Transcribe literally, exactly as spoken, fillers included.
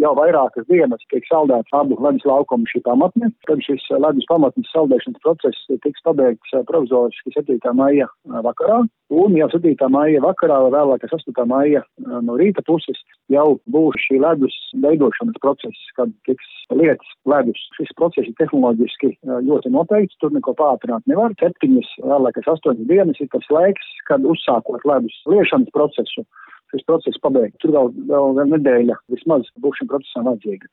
jau vairākas dienas tiek saldēts abu ledus laukumu šī pamatne. Tad šis ledus pamatnes saldēšanas process tiks pabeigts provizoriski septītā maija vakarā. Un jau septītā maija vakarā, vēlākais astotā maija no rīta puses jau būs šī ledus veidošanas process, kad tiks lietas ledus. Šis process ir tehnoloģiski ļoti noteikts, tur neko pātrināt nevar. Septiņas, vēlākais astoņas dienas ir tas laiks, kad uzsākot ledus liešanas procesu, šis process pabeigt. Tur vēl, vēl, vēl nedēļa vismaz būs šim procesam vajadzīga.